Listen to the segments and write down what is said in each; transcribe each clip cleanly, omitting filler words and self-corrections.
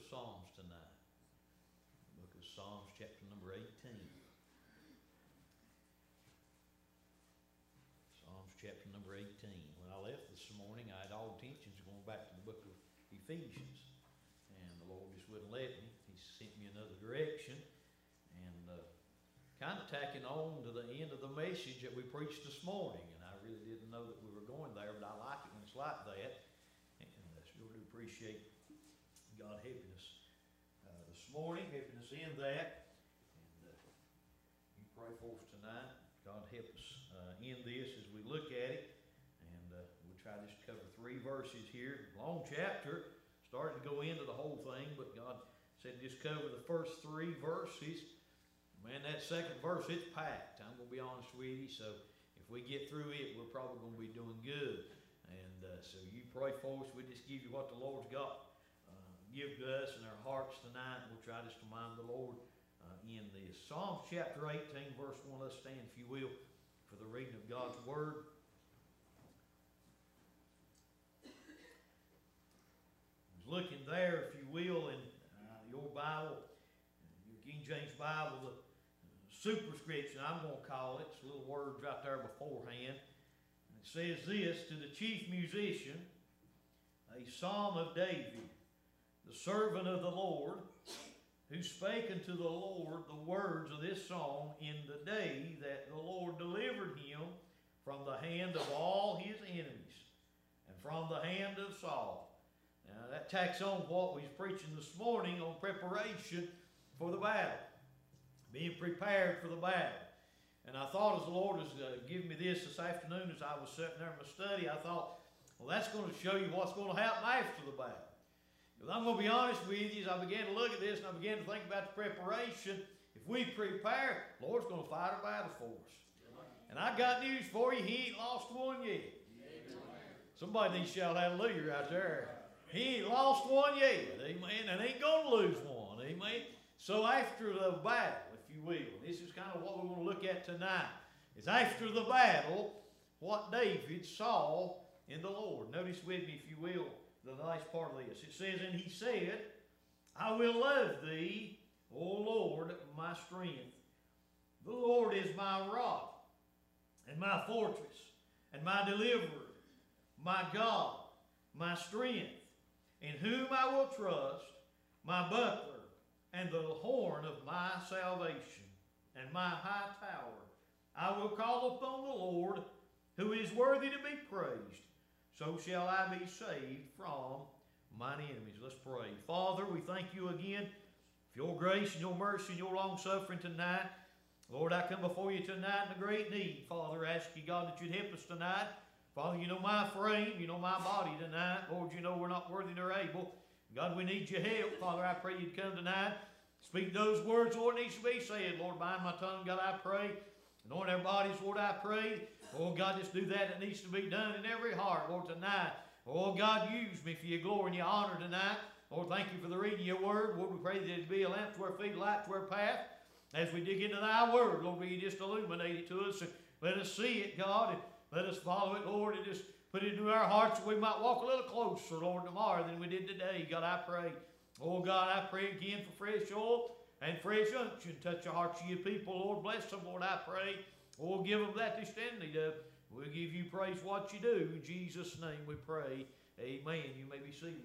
Psalms tonight. The book of Psalms, chapter number 18. Psalms, chapter number 18. When I left this morning, I had all intentions of going back to the book of Ephesians. And the Lord just wouldn't let me. He sent me another direction. And kind of tacking on to the end of the message that we preached this morning. And I really didn't know that we were going there, but I like it when it's like that. And I sure do appreciate God helping us this morning, helping us in that. And you pray for us tonight. God help us in this as we look at it. And we'll try just to cover 3 verses here. Long chapter. Started to go into the whole thing, but God said just cover the first 3 verses. Man, that second verse, it's packed. I'm going to be honest with you. So if we get through it, we're probably going to be doing good. And so you pray for us. We just give you what the Lord's got. Give to us in our hearts tonight. We'll try just to mind the Lord in this. Psalms chapter 18, verse 1. Let's stand, if you will, for the reading of God's Word. Looking there, if you will, in your Bible, your King James Bible, the superscription, I'm going to call it. It's little words right there beforehand. It says this: to the chief musician, a psalm of David, the servant of the Lord, who spake unto the Lord the words of this song in the day that the Lord delivered him from the hand of all his enemies, and from the hand of Saul. Now that tacks on what we was preaching this morning on preparation for the battle. Being prepared for the battle. And I thought as the Lord was giving me this afternoon as I was sitting there in my study, I thought, well, that's going to show you what's going to happen after the battle. Because I'm going to be honest with you, as I began to look at this and I began to think about the preparation, if we prepare, the Lord's going to fight our battle for us. And I got news for you, He ain't lost one yet. Somebody needs to shout hallelujah right there. He ain't lost one yet, amen, and ain't going to lose one, amen. So after the battle, if you will, this is kind of what we want to look at tonight, is after the battle, what David saw in the Lord. Notice with me, if you will, the nice part of this. It says, and he said, I will love thee, O Lord, my strength. The Lord is my rock, and my fortress, and my deliverer, my God, my strength, in whom I will trust, my buckler, and the horn of my salvation, and my high tower. I will call upon the Lord, who is worthy to be praised. So shall I be saved from mine enemies. Let's pray. Father, we thank you again for your grace and your mercy and your long-suffering tonight. Lord, I come before you tonight in a great need. Father, I ask you, God, that you'd help us tonight. Father, you know my frame, you know my body tonight. Lord, you know we're not worthy nor able. God, we need your help. Father, I pray you'd come tonight. Speak those words, Lord, needs to be said. Lord, bind my tongue, God, I pray. Anoint our bodies, Lord, I pray. Oh, God, just do that needs to be done in every heart, Lord, tonight. Oh, God, use me for your glory and your honor tonight. Lord, thank you for the reading of your word. Lord, we pray that it be a lamp to our feet, a light to our path. As we dig into thy word, Lord, will you just illuminate it to us and let us see it, God, and let us follow it, Lord, and just put it into our hearts so we might walk a little closer, Lord, tomorrow than we did today. God, I pray. Oh, God, I pray again for fresh oil and fresh unction. Touch the hearts of your people, Lord. Bless them, Lord, I pray. Oh, give them that they stand in need of. We'll give you praise what you do. In Jesus' name we pray. Amen. You may be seated.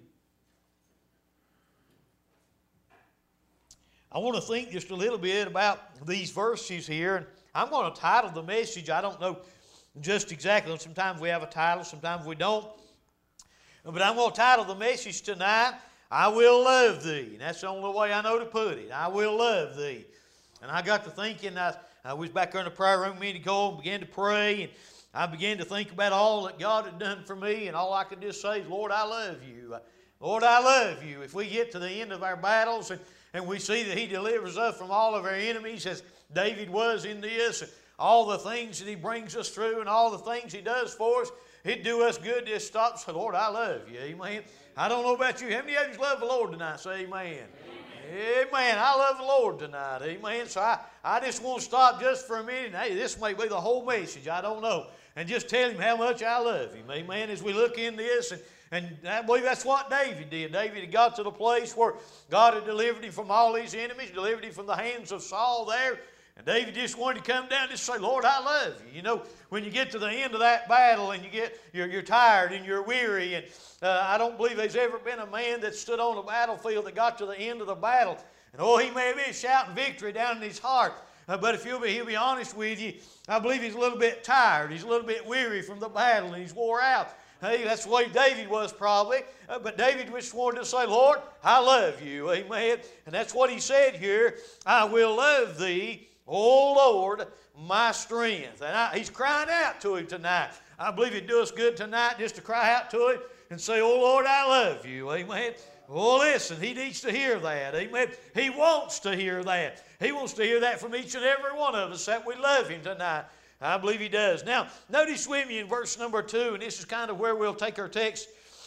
I want to think just a little bit about these verses here. I'm going to title the message. I don't know just exactly. Sometimes we have a title, sometimes we don't. But I'm going to title the message tonight, I Will Love Thee. And that's the only way I know to put it. I will love thee. And I got to thinking, I was back there in the prayer room a minute ago and began to pray. And I began to think about all that God had done for me. And all I could just say is, Lord, I love you. Lord, I love you. If we get to the end of our battles and we see that He delivers us from all of our enemies, as David was in this, and all the things that He brings us through and all the things He does for us, it'd do us good to stop and say, Lord, I love you. Amen. I don't know about you. How many of you love the Lord tonight? Say amen. Amen. I love the Lord tonight. Amen. So I just want to stop just for a minute. Hey, this may be the whole message. I don't know. And just tell Him how much I love Him. Amen. As we look in this And I believe that's what David did. David had got to the place where God had delivered him from all his enemies, delivered him from the hands of Saul there. And David just wanted to come down and just say, Lord, I love you. You know, when you get to the end of that battle and you're tired and you're weary, and I don't believe there's ever been a man that stood on a battlefield that got to the end of the battle. And he may have been shouting victory down in his heart. But if he'll be honest with you, I believe he's a little bit tired. He's a little bit weary from the battle and he's wore out. Hey, that's the way David was probably. But David just wanted to say, Lord, I love you. Amen. And that's what he said here. I will love thee, O Lord, my strength. And he's crying out to him tonight. I believe it'd do us good tonight just to cry out to him and say, oh Lord, I love you. Amen. Oh, listen, he needs to hear that. Amen. He wants to hear that. He wants to hear that from each and every one of us, that we love him tonight. I believe he does. Now, notice with me in verse number 2, and this is kind of where we'll take our text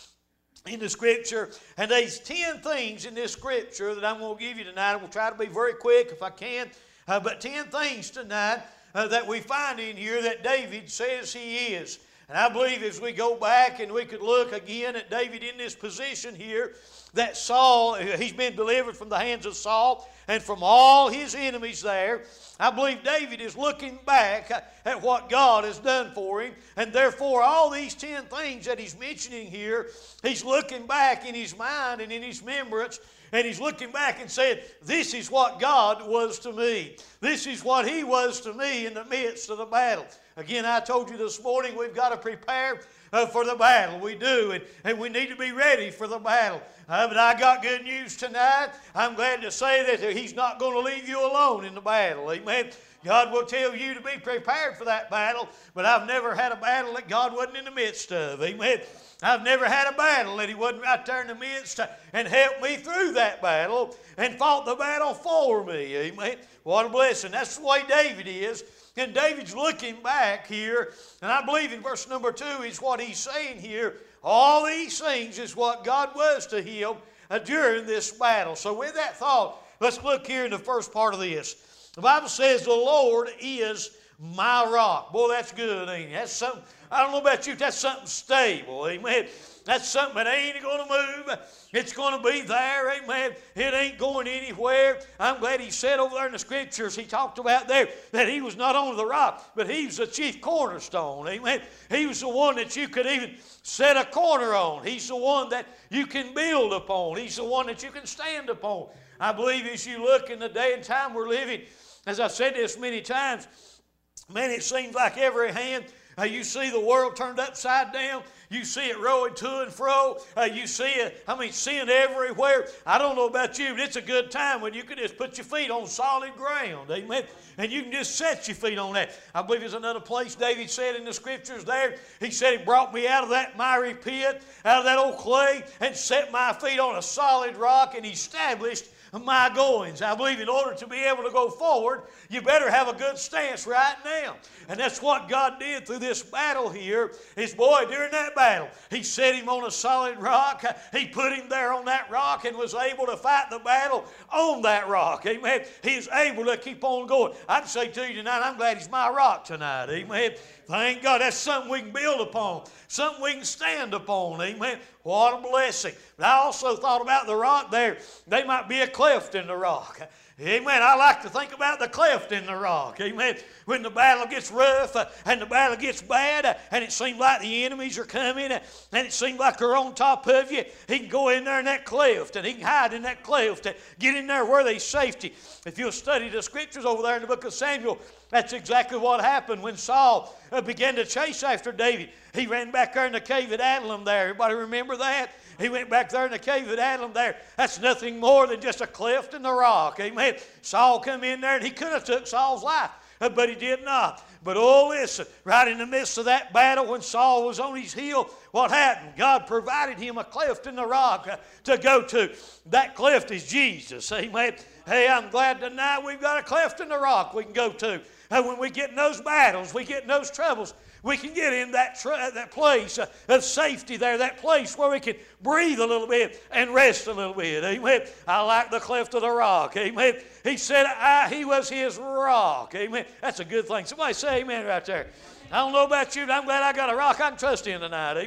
in the Scripture. And there's 10 things in this Scripture that I'm going to give you tonight. We'll try to be very quick if I can. But 10 things tonight that we find in here that David says he is. And I believe as we go back and we could look again at David in this position here, that Saul, he's been delivered from the hands of Saul and from all his enemies there. I believe David is looking back at what God has done for him. And therefore, all these 10 things that he's mentioning here, he's looking back in his mind and in his remembrance. And he's looking back and saying, this is what God was to me. This is what he was to me in the midst of the battle. Again, I told you this morning we've got to prepare for the battle. We do, and we need to be ready for the battle. But I got good news tonight. I'm glad to say that he's not going to leave you alone in the battle. Amen. God will tell you to be prepared for that battle, but I've never had a battle that God wasn't in the midst of. Amen. I've never had a battle that he wasn't right there in the midst and helped me through that battle and fought the battle for me. Amen. What a blessing. That's the way David is. And David's looking back here, and I believe in verse number 2 is what he's saying here. All these things is what God was to him during this battle. So with that thought, let's look here in the first part of this. The Bible says the Lord is my rock. Boy, that's good, ain't it? That's something, I don't know about you, that's something stable, amen. That's something that ain't going to move. It's going to be there, amen. It ain't going anywhere. I'm glad he said over there in the Scriptures, he talked about there that he was not only the rock, but he was the chief cornerstone, amen. He was the one that you could even set a corner on. He's the one that you can build upon. He's the one that you can stand upon. I believe as you look in the day and time we're living, as I've said this many times, man, it seems like every hand, you see the world turned upside down. You see it rolling to and fro. You see it, sin everywhere. I don't know about you, but it's a good time when you can just put your feet on solid ground. Amen. And you can just set your feet on that. I believe there's another place David said in the Scriptures there. He said he brought me out of that miry pit, out of that old clay, and set my feet on a solid rock and established my goings. I believe in order to be able to go forward, you better have a good stance right now. And that's what God did through this battle here. His boy, during that battle, he set him on a solid rock. He put him there on that rock and was able to fight the battle on that rock. Amen. He's able to keep on going. I'd say to you tonight, I'm glad he's my rock tonight. Amen. Thank God. That's something we can build upon. Something we can stand upon. Amen. What a blessing. But I also thought about the rock there. There might be a cleft in the rock. Amen. I like to think about the cleft in the rock. Amen. When the battle gets rough and the battle gets bad and it seems like the enemies are coming and it seems like they're on top of you, he can go in there in that cleft and he can hide in that cleft and get in there where there's safety. If you'll study the Scriptures over there in the book of Samuel, that's exactly what happened when Saul began to chase after David. He ran back there in the cave at Adullam there. Everybody remember that? He went back there in the cave at Adullam there. That's nothing more than just a cleft in the rock. Amen. Saul come in there and he could have took Saul's life, but he did not. But oh, listen, right in the midst of that battle when Saul was on his heel, what happened? God provided him a cleft in the rock to go to. That cleft is Jesus. Amen. Hey, I'm glad tonight we've got a cleft in the rock we can go to. And when we get in those battles, we get in those troubles, we can get in that place of safety there, that place where we can breathe a little bit and rest a little bit. Amen. I like the cleft of the rock. Amen. He said he was his rock. Amen. That's a good thing. Somebody say amen right there. I don't know about you, but I'm glad I got a rock I can trust in tonight. Amen.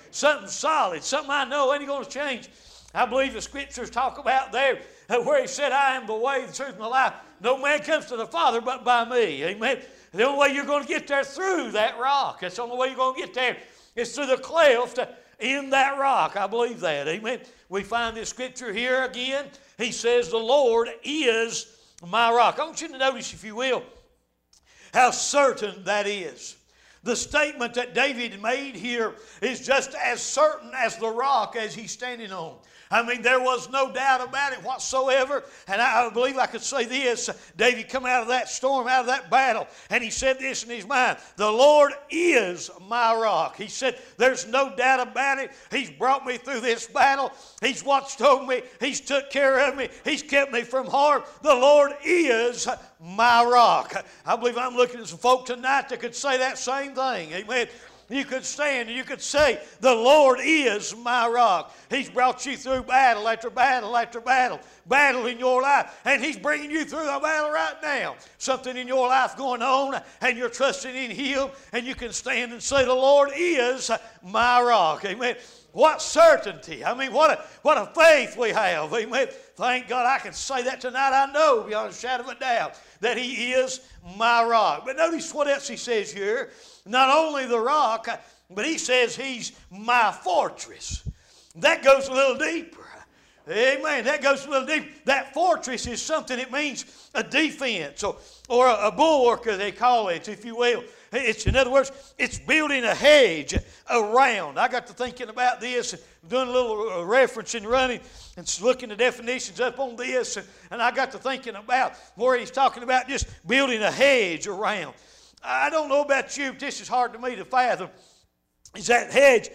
Something solid, something I know ain't going to change. I believe the scriptures talk about there where he said, I am the way, the truth, and the life. No man comes to the Father but by me. Amen. The only way you're going to get there through that rock. That's the only way you're going to get there. It's through the cleft in that rock. I believe that. Amen. We find this scripture here again. He says, the Lord is my rock. I want you to notice, if you will, how certain that is. The statement that David made here is just as certain as the rock as he's standing on. I mean, there was no doubt about it whatsoever. And I believe I could say this. David come out of that storm, out of that battle, and he said this in his mind, the Lord is my rock. He said, there's no doubt about it. He's brought me through this battle. He's watched over me. He's took care of me. He's kept me from harm. The Lord is my rock. I believe I'm looking at some folk tonight that could say that same thing. Amen. You could stand and you could say, the Lord is my rock. He's brought you through battle after battle after battle in your life. And He's bringing you through a battle right now. Something in your life going on and you're trusting in Him. And you can stand and say, the Lord is my rock. Amen. What certainty. I mean, what a faith we have. Amen. Thank God I can say that tonight. I know beyond a shadow of a doubt that He is my rock. But notice what else He says here. Not only the rock, but He says He's my fortress. That goes a little deeper. Amen. That goes a little deeper. That fortress is something, it means a defense or a bulwark, as they call it, if you will. It's, in other words, it's building a hedge around. I got to thinking about this, doing a little reference and running and looking the definitions up on this, and I got to thinking about where he's talking about just building a hedge around. I don't know about you, but this is hard to me to fathom. Is that hedge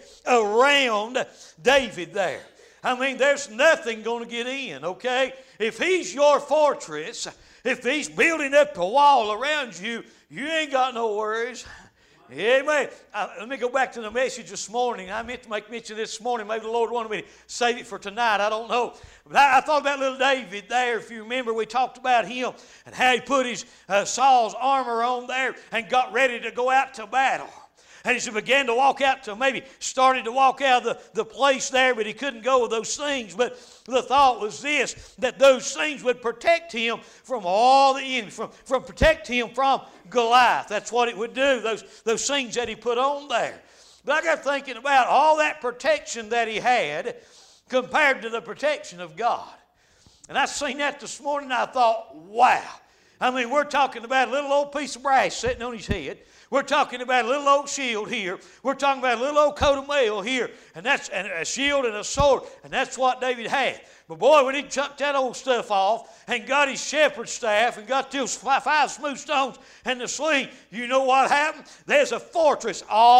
around David there? I mean, there's nothing going to get in, okay? If He's your fortress, if He's building up a wall around you, you ain't got no worries. Amen. Let me go back to the message this morning. I meant to make mention this morning. Maybe the Lord wanted me to save it for tonight. I don't know. But I thought about little David there. If you remember, we talked about him and how he put his Saul's armor on there and got ready to go out to battle. And as he began to walk out to, maybe started to walk out of the place there, but he couldn't go with those things. But the thought was this, that those things would protect him from all the enemy, from protect him from Goliath. That's what it would do, those things that he put on there. But I got thinking about all that protection that he had compared to the protection of God. And I seen that this morning and I thought, wow. I mean, we're talking about a little old piece of brass sitting on his head. We're talking about a little old shield here. We're talking about a little old coat of mail here. And that's and a shield and a sword. And that's what David had. But boy, when he chucked that old stuff off and got his shepherd's staff and got those 5 smooth stones and the sling, you know what happened? There's a fortress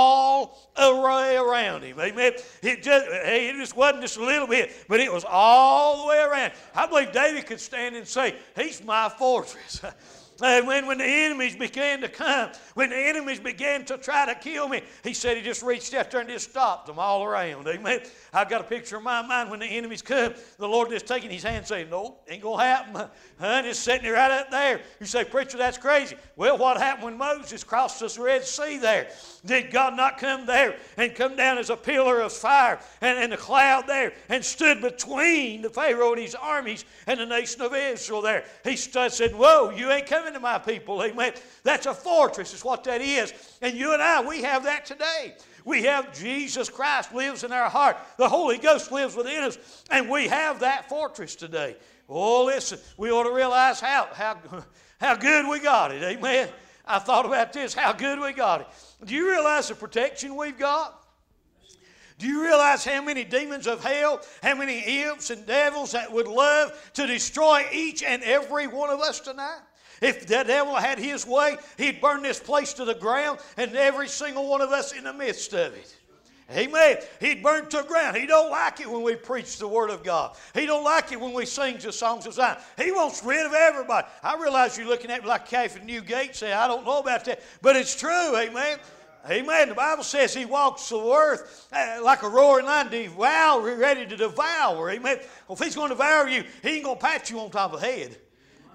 all around him. Amen. It just wasn't just a little bit, but it was all the way around. I believe David could stand and say, He's my fortress. And when the enemies began to come, when the enemies began to try to kill me, he said he just reached out there and just stopped them all around. Amen. I've got a picture in my mind when the enemies come, the Lord just taking his hand saying, no, ain't going to happen. Just sitting right up there. You say, preacher, that's crazy. Well, what happened when Moses crossed the Red Sea there? Did God not come there and come down as a pillar of fire and a cloud there and stood between the Pharaoh and his armies and the nation of Israel there? He stood and said, whoa, you ain't coming to my people. Amen. That's a fortress is what that is. And you and I, we have that today. We have Jesus Christ lives in our heart. The Holy Ghost lives within us. And we have that fortress today. Oh, listen, we ought to realize how good we got it. Amen. I thought about this, how good we got it. Do you realize the protection we've got? Do you realize how many demons of hell, how many imps and devils that would love to destroy each and every one of us tonight? If the devil had his way, he'd burn this place to the ground and every single one of us in the midst of it. Amen. He'd burn to the ground. He don't like it when we preach the Word of God. He don't like it when we sing the songs of Zion. He wants rid of everybody. I realize you're looking at me like Kathy Newgate saying, I don't know about that. But it's true. Amen. Amen. The Bible says He walks the earth like a roaring lion, ready to devour. Amen. Well, if He's going to devour you, He ain't going to pat you on top of the head.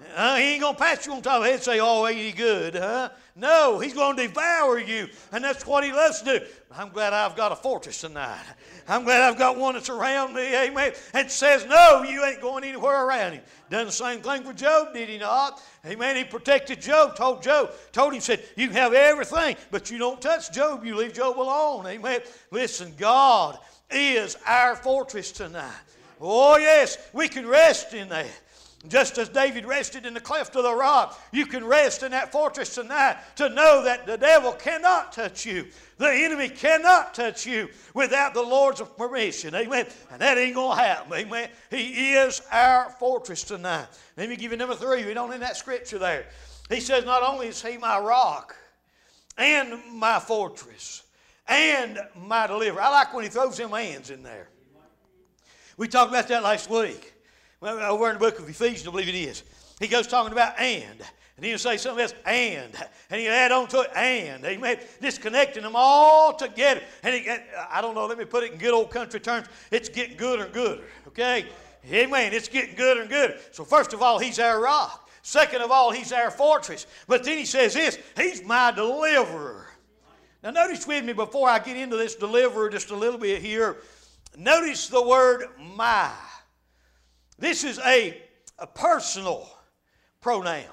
He ain't going to pat you on top of the head and say, oh, ain't he good, huh? No, he's going to devour you, and that's what he loves to do. I'm glad I've got a fortress tonight. I'm glad I've got one that's around me, amen, and says, no, you ain't going anywhere around him. Done the same thing for Job, did he not? Amen, he protected Job, told him, said, you can have everything, but you don't touch Job, you leave Job alone, amen. Listen, God is our fortress tonight. Oh, yes, we can rest in that. Just as David rested in the cleft of the rock, you can rest in that fortress tonight to know that the devil cannot touch you. The enemy cannot touch you without the Lord's permission. Amen. And that ain't going to happen. Amen. He is our fortress tonight. Let me give you number 3. We don't in that scripture there. He says, not only is he my rock and my fortress and my deliverer. I like when he throws them ands in there. We talked about that last week. Well, over in the book of Ephesians, I believe it is. He goes talking about and then he'll say something else, and he'll add on to it, and. Amen. Disconnecting them all together. And I don't know, let me put it in good old country terms. It's getting gooder and gooder, okay? Amen. It's getting gooder and gooder. So first of all, he's our rock. Second of all, he's our fortress. But then he says this, he's my deliverer. Now notice with me before I get into this deliverer just a little bit here, notice the word my. This is a personal pronoun.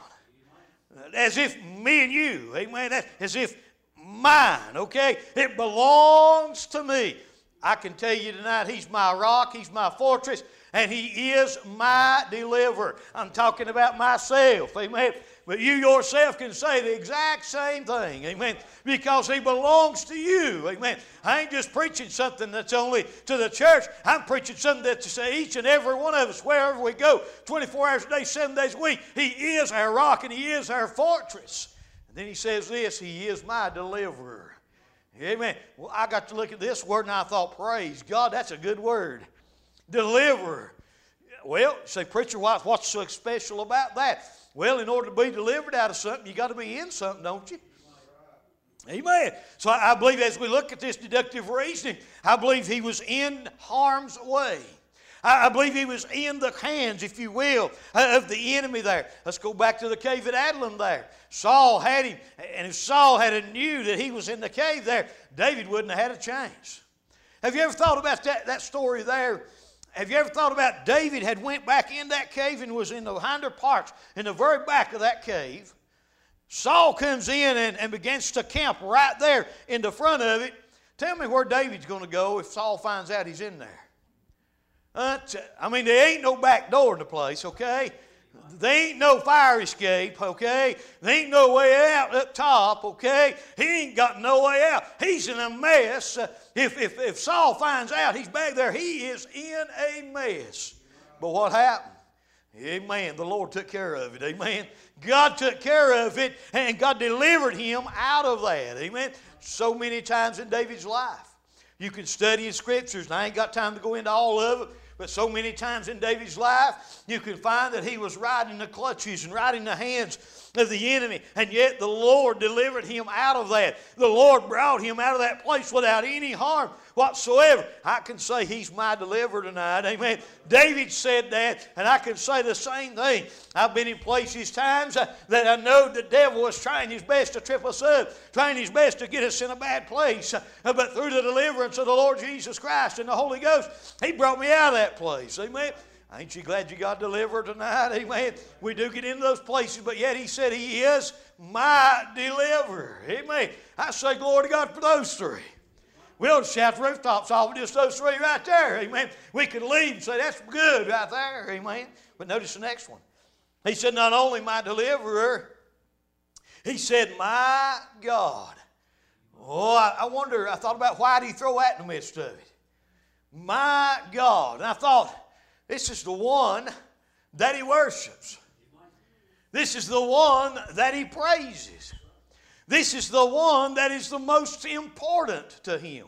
As if me and you, amen, as if mine, okay? It belongs to me. I can tell you tonight, he's my rock, he's my fortress, and he is my deliverer. I'm talking about myself, amen. But you yourself can say the exact same thing, amen, because he belongs to you, amen. I ain't just preaching something that's only to the church. I'm preaching something that's to each and every one of us, wherever we go, 24 hours a day, 7 days a week. He is our rock and he is our fortress. And then he says this, he is my deliverer. Amen. Well, I got to look at this word and I thought, praise God, that's a good word. Deliverer. Well, you say, preacher, what's so special about that? Well, in order to be delivered out of something, you got to be in something, don't you? Amen. So I believe as we look at this deductive reasoning, I believe he was in harm's way. I believe he was in the hands, if you will, of the enemy there. Let's go back to the cave at Adullam there. Saul had him, and if Saul had knew that he was in the cave there, David wouldn't have had a chance. Have you ever thought about that story there? Have you ever thought about David had went back in that cave and was in the hinder parts, in the very back of that cave. Saul comes in and begins to camp right there in the front of it. Tell me where David's going to go if Saul finds out he's in there. I mean, there ain't no back door in the place, okay? There ain't no fire escape, okay? There ain't no way out up top, okay? He ain't got no way out. He's in a mess. If Saul finds out he's back there, he is in a mess. But what happened? Amen. The Lord took care of it. Amen. God took care of it, and God delivered him out of that. Amen. So many times in David's life. You can study his scriptures, and I ain't got time to go into all of it. But so many times in David's life, you can find that he was right in the clutches and right in the hands of the enemy. And yet the Lord delivered him out of that. The Lord brought him out of that place without any harm whatsoever. I can say he's my deliverer tonight. Amen. David said that, and I can say the same thing. I've been in places times that I know the devil was trying his best to trip us up, trying his best to get us in a bad place. But through the deliverance of the Lord Jesus Christ and the Holy Ghost, he brought me out of that place. Amen. Ain't you glad you got delivered tonight? Amen. We do get into those places, but yet he said he is my deliverer. Amen. I say glory to God for those three. We'll shout the rooftops off with just those three right there. Amen. We could leave and say, that's good right there. Amen. But notice the next one. He said, not only my deliverer, he said, my God. Oh, I wonder, I thought about why did he throw that in the midst of it? My God. And I thought, this is the one that he worships. This is the one that he praises. This is the one that is the most important to him.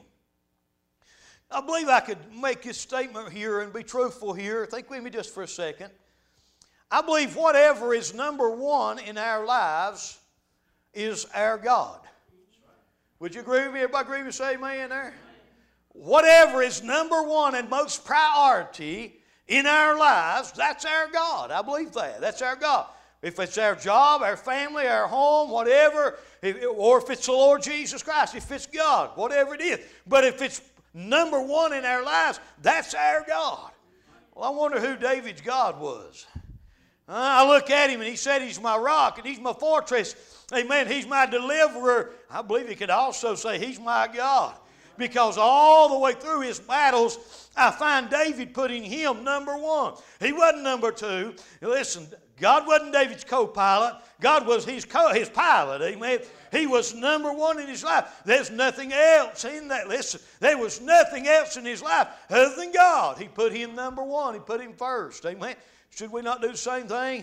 I believe I could make this statement here and be truthful here. Think with me just for a second. I believe whatever is number one in our lives is our God. Would you agree with me? Everybody agree with me? Say amen there. Whatever is number one and most priority in our lives, that's our God. I believe that. That's our God. If it's our job, our family, our home, whatever, or if it's the Lord Jesus Christ, if it's God, whatever it is. But if it's number one in our lives, that's our God. Well, I wonder who David's God was. I look at him and he said he's my rock and he's my fortress. Amen. He's my deliverer. I believe he could also say he's my God. Because all the way through his battles, I find David putting him number one. He wasn't number two. Listen, God wasn't David's co-pilot. God was his pilot. Amen. He was number one in his life. There's nothing else in that. Listen, there was nothing else in his life other than God. He put him number one. He put him first. Amen. Should we not do the same thing?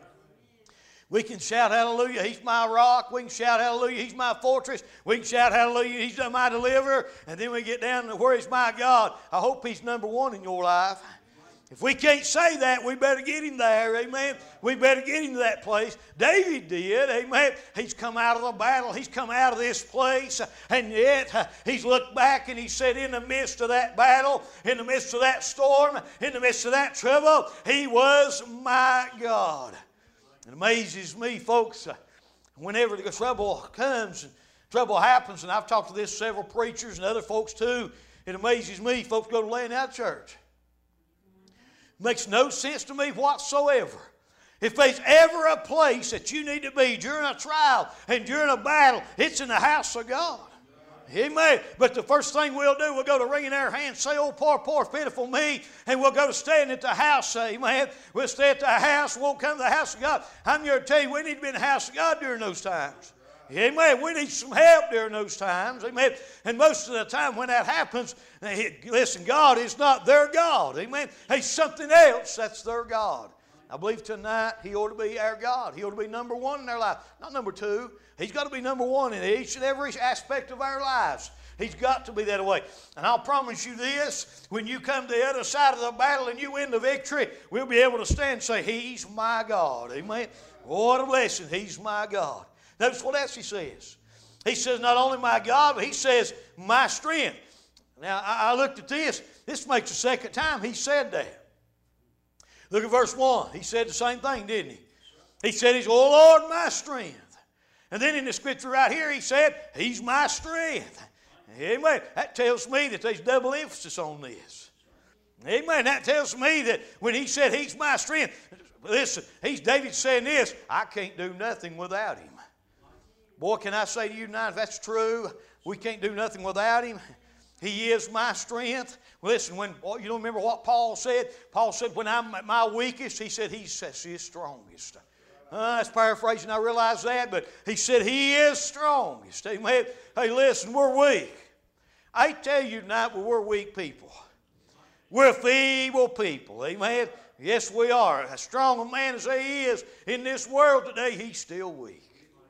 We can shout hallelujah, he's my rock. We can shout hallelujah, he's my fortress. We can shout hallelujah, he's my deliverer. And then we get down to where he's my God. I hope he's number one in your life. If we can't say that, we better get him there, amen. We better get him to that place. David did, amen. He's come out of the battle. He's come out of this place. And yet, he's looked back and he said, in the midst of that battle, in the midst of that storm, in the midst of that trouble, he was my God. It amazes me, folks, whenever the trouble comes and trouble happens, and I've talked to this several preachers and other folks too, it amazes me, folks go to laying out church. It makes no sense to me whatsoever. If there's ever a place that you need to be during a trial and during a battle, it's in the house of God. Amen. But the first thing we'll do, we'll go to wringing our hands, say, oh, poor, poor, pitiful me, and we'll go to stand at the house, amen. We'll stay at the house, won't come to the house of God. I'm here to tell you, we need to be in the house of God during those times. Amen. We need some help during those times. Amen. And most of the time when that happens, listen, God is not their God. Amen. He's something else that's their God. I believe tonight he ought to be our God. He ought to be number one in our life, not number two. He's got to be number one in each and every aspect of our lives. He's got to be that way. And I'll promise you this, when you come to the other side of the battle and you win the victory, we'll be able to stand and say, he's my God. Amen. What a blessing. He's my God. Notice what else he says. He says not only my God, but he says my strength. Now, I looked at this. This makes the second time he said that. Look at verse 1. He said the same thing, didn't he? He said, he's, oh Lord, my strength. And then in the scripture right here, he said, he's my strength. Amen. That tells me that there's double emphasis on this. Amen. That tells me that when he said he's my strength, listen, David saying this, I can't do nothing without him. Boy, can I say to you tonight, if that's true, we can't do nothing without him. He is my strength. Listen, you don't remember what Paul said? Paul said, when I'm at my weakest, he said he's his strongest. That's paraphrasing, I realize that, but he said he is strongest. Amen. Hey, listen, we're weak. I tell you tonight, we're weak people. We're feeble people. Amen. Yes, we are. As strong a man as he is in this world today, he's still weak.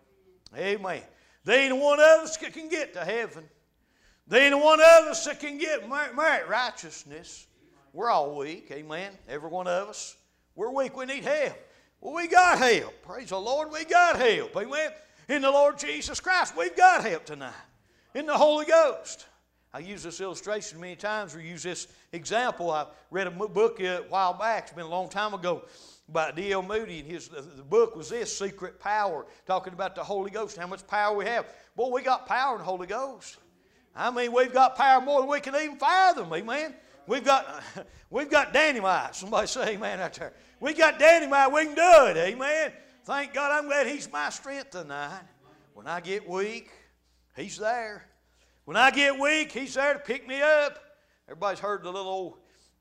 Amen. There ain't one of us that can get to heaven. There ain't one of us that can get merit righteousness. We're all weak. Amen. Every one of us. We're weak. We need help. Well, we got help. Praise the Lord, we got help. Amen. In the Lord Jesus Christ, we've got help tonight. In the Holy Ghost. I use this illustration many times, or use this example. I read a book a while back. It's been a long time ago, by D.L. Moody, and the book was this, Secret Power, talking about the Holy Ghost and how much power we have. Boy, we got power in the Holy Ghost. I mean, we've got power more than we can even fathom, amen. We've got dynamite. Somebody say amen out there. We got dynamite, we can do it, amen. Thank God, I'm glad he's my strength tonight. When I get weak, he's there. When I get weak, he's there to pick me up. Everybody's heard the little old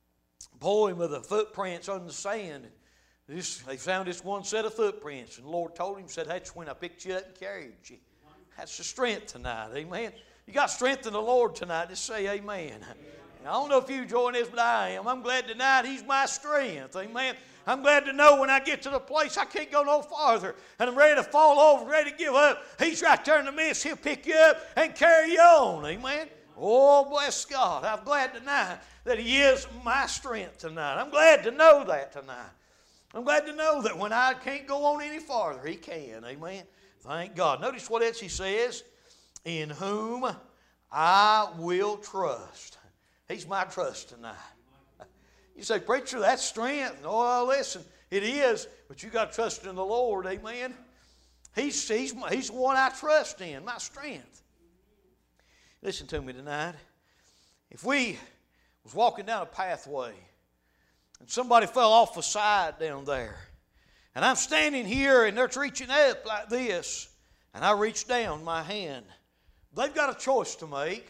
poem of the footprints on the sand. They found this one set of footprints, and the Lord told him, said, that's when I picked you up and carried you. That's the strength tonight, amen. You got strength in the Lord tonight. Just say amen. I don't know if you join this, but I am. I'm glad tonight he's my strength, amen. I'm glad to know when I get to the place I can't go no farther and I'm ready to fall over, ready to give up. He's right there in the midst. He'll pick you up and carry you on, amen. Oh, bless God. I'm glad tonight that he is my strength tonight. I'm glad to know that tonight. I'm glad to know that when I can't go on any farther, he can, amen. Thank God. Notice what else he says. In whom I will trust. He's my trust tonight. You say, preacher, that's strength. Oh, listen, It is, but you got to trust in the Lord, amen? He's the one I trust in, my strength. Listen to me tonight. If we was walking down a pathway and somebody fell off the side down there, and I'm standing here and they're reaching up like this, and I reach down my hand, they've got a choice to make.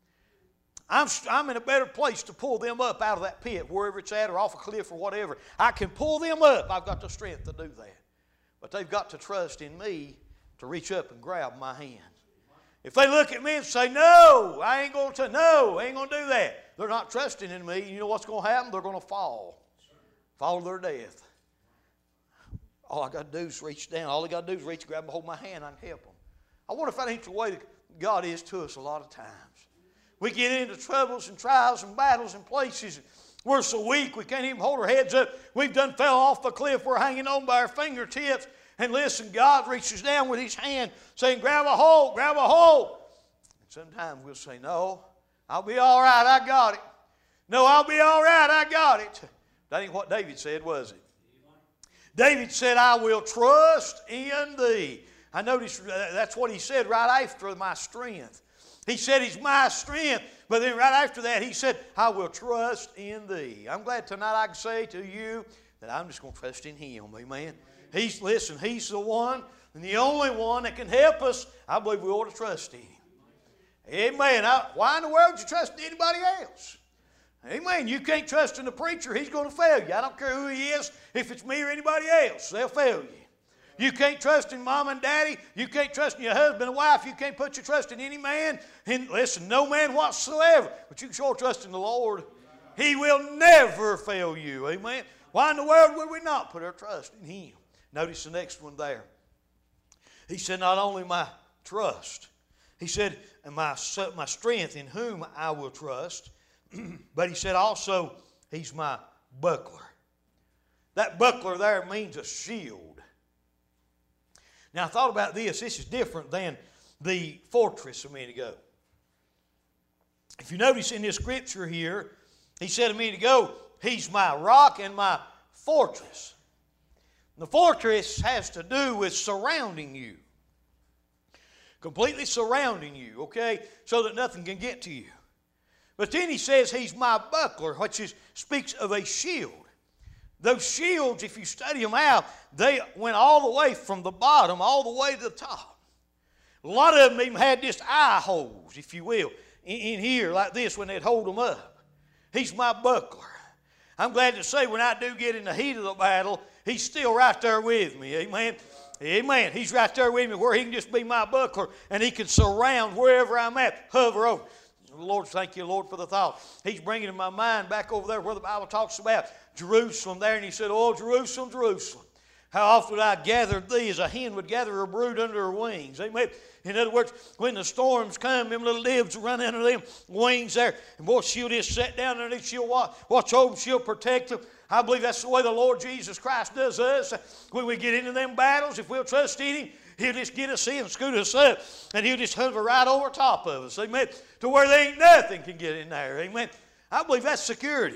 I'm in a better place to pull them up out of that pit, wherever it's at, or off a cliff or whatever. I can pull them up. I've got the strength to do that. But they've got to trust in me to reach up and grab my hand. If they look at me and say, no, I ain't going to do that, they're not trusting in me. You know what's going to happen? They're going to fall to their death. All I got to do is reach down. All I got to do is reach, grab, hold my hand. I can help them. I wonder if that ain't the way that God is to us a lot of times. We get into troubles and trials and battles and places. We're so weak we can't even hold our heads up. We've done fell off the cliff. We're hanging on by our fingertips. And listen, God reaches down with His hand saying, grab a hold, grab a hold. And sometimes we'll say, no, I'll be all right, I got it. No, I'll be all right, I got it. That ain't what David said, was it? David said, I will trust in Thee. I noticed that's what he said right after my strength. He said He's my strength, but then right after that He said, I will trust in Thee. I'm glad tonight I can say to you that I'm just going to trust in Him, amen. He's the one and the only one that can help us. I believe we ought to trust in Him. Amen. Why in the world would you trust in anybody else? Amen. You can't trust in the preacher. He's going to fail you. I don't care who he is, if it's me or anybody else, they'll fail you. You can't trust in mom and daddy. You can't trust in your husband and wife. You can't put your trust in any man. And listen, no man whatsoever. But you can sure trust in the Lord. He will never fail you. Amen. Why in the world would we not put our trust in Him? Notice the next one there. He said, not only my trust. He said, my strength in whom I will trust. But He said also, He's my buckler. That buckler there means a shield. Now, I thought about this. This is different than the fortress a minute ago. If you notice in this scripture here, he said a minute ago, He's my rock and my fortress. The fortress has to do with surrounding you. Completely surrounding you, okay, so that nothing can get to you. But then he says He's my buckler, which speaks of a shield. Those shields, if you study them out, they went all the way from the bottom all the way to the top. A lot of them even had just eye holes, if you will, in here like this when they'd hold them up. He's my buckler. I'm glad to say when I do get in the heat of the battle, He's still right there with me. Amen. Amen. He's right there with me where He can just be my buckler and He can surround wherever I'm at, hover over. Lord, thank You, Lord, for the thought. He's bringing in my mind back over there where the Bible talks about Jerusalem there. And He said, oh, Jerusalem, Jerusalem, how often I gathered thee as a hen would gather her brood under her wings. Amen. In other words, when the storms come, them little doves run under them wings there. And boy, she'll just sit down underneath. She'll watch over them. She'll protect them. I believe that's the way the Lord Jesus Christ does us. When we get into them battles, if we'll trust in Him, He'll just get us in, scoot us up, and He'll just hover right over top of us. Amen. To where there ain't nothing can get in there. Amen. I believe that's security.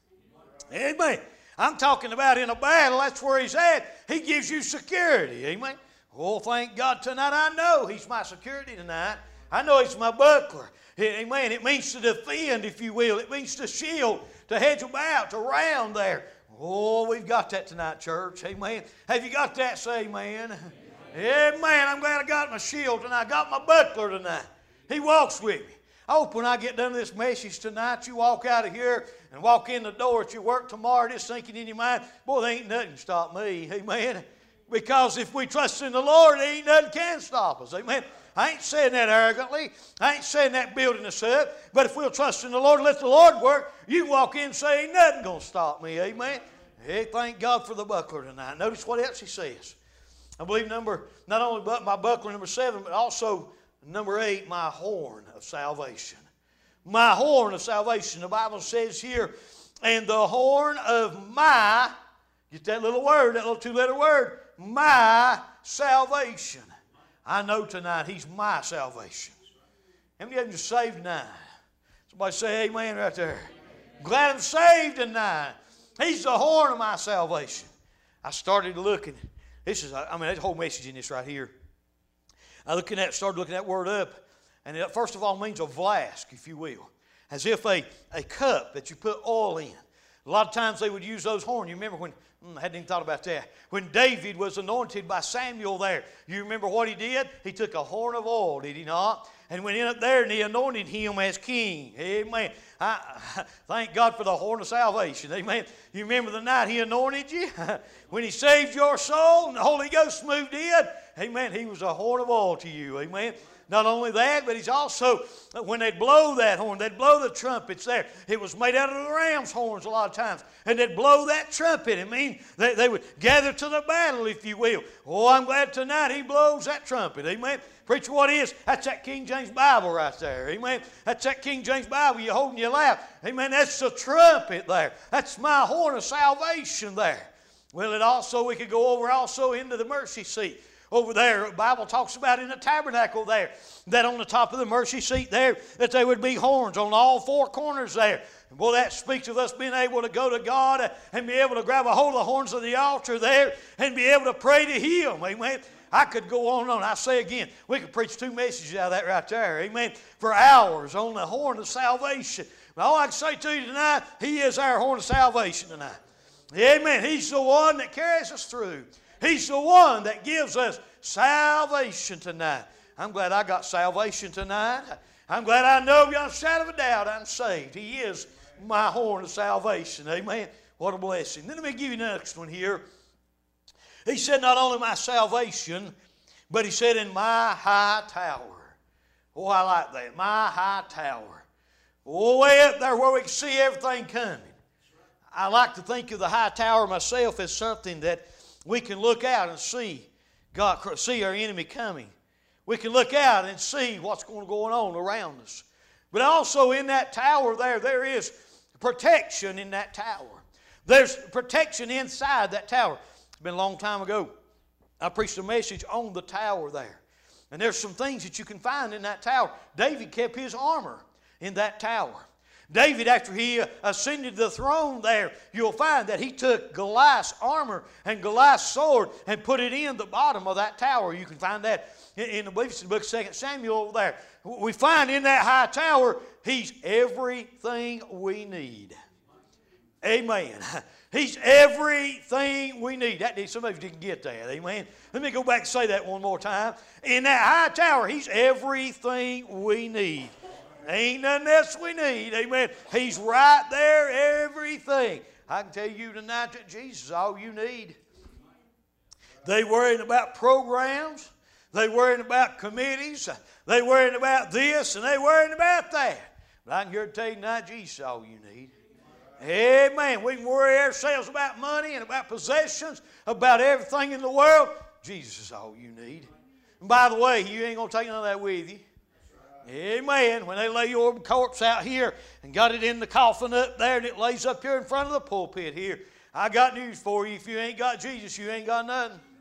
Amen. I'm talking about in a battle, that's where He's at. He gives you security. Amen. Oh, thank God tonight I know He's my security tonight. I know He's my buckler. Amen. It means to defend, if you will. It means to shield, to hedge about, to round there. Oh, we've got that tonight, church. Amen. Have you got that? Say amen. Amen. I'm glad I got my shield tonight. I got my buckler tonight. He walks with me. I hope when I get done with this message tonight, you walk out of here and walk in the door at your work tomorrow just thinking in your mind, boy, there ain't nothing to stop me. Amen. Because if we trust in the Lord, there ain't nothing can stop us. Amen. I ain't saying that arrogantly. I ain't saying that building us up. But if we'll trust in the Lord and let the Lord work, you can walk in and say, ain't nothing going to stop me. Amen. Hey, thank God for the buckler tonight. Notice what else he says. I believe not only my buckler, number 7, but also number 8, my horn of salvation. My horn of salvation. The Bible says here, and the horn of my, get that little word, that little 2-letter word, my salvation. I know tonight He's my salvation. How many of you are saved tonight? Somebody say amen right there. I'm glad I'm saved tonight. He's the horn of my salvation. I started looking. This whole message in this right here. Started looking that word up, and it first of all means a flask, if you will, as if a cup that you put oil in. A lot of times they would use those horns. You remember when, I hadn't even thought about that. When David was anointed by Samuel there, you remember what he did? He took a horn of oil, did he not? And went in up there and he anointed him as king. Amen. Thank God for the horn of salvation. Amen. You remember the night he anointed you? When he saved your soul and the Holy Ghost moved in? Amen. He was a horn of oil to you. Amen. Not only that, but he's also, when they'd blow that horn, they'd blow the trumpets there. It was made out of the ram's horns a lot of times. And they'd blow that trumpet. I mean, they would gather to the battle, if you will. Oh, I'm glad tonight he blows that trumpet. Amen. Preacher, what is? That's that King James Bible right there. Amen. That's that King James Bible you hold in your lap. Amen. That's the trumpet there. That's my horn of salvation there. Well, we could go over also into the mercy seat. Over there, the Bible talks about in the tabernacle there, that on the top of the mercy seat there, that there would be horns on all four corners there. And boy, that speaks of us being able to go to God and be able to grab a hold of the horns of the altar there and be able to pray to Him. Amen. I could go on and on. I say again, we could preach 2 messages out of that right there. Amen. For hours on the horn of salvation. But all I can say to you tonight, He is our horn of salvation tonight. Amen. He's the one that carries us through. He's the one that gives us salvation tonight. I'm glad I got salvation tonight. I'm glad I know beyond a shadow of a doubt I'm saved. He is my horn of salvation. Amen. What a blessing. Then let me give you the next one here. He said not only my salvation, but he said in my high tower. Oh, I like that. My high tower. Oh, way up there where we can see everything coming. I like to think of the high tower myself as something that we can look out and see our enemy coming. We can look out and see what's going on around us. But also in that tower there is protection in that tower. There's protection inside that tower. It's been a long time ago. I preached a message on the tower there. And there's some things that you can find in that tower. David kept his armor in that tower. David, after he ascended the throne there, you'll find that he took Goliath's armor and Goliath's sword and put it in the bottom of that tower. You can find that in the book of 2 Samuel over there. We find in that high tower, he's everything we need. Amen. He's everything we need. Some of you didn't get that. Amen. Let me go back and say that one more time. In that high tower, he's everything we need. Ain't nothing else we need. Amen. He's right there, everything. I can tell you tonight that Jesus is all you need. They worrying about programs. They worrying about committees. They worrying about this and they worrying about that. But I can here to tell you tonight, Jesus is all you need. Amen. We can worry ourselves about money and about possessions, about everything in the world. Jesus is all you need. And by the way, you ain't going to take none of that with you. Amen. When they lay your corpse out here and got it in the coffin up there and it lays up here in front of the pulpit here, I got news for you. If you ain't got Jesus, you ain't got nothing.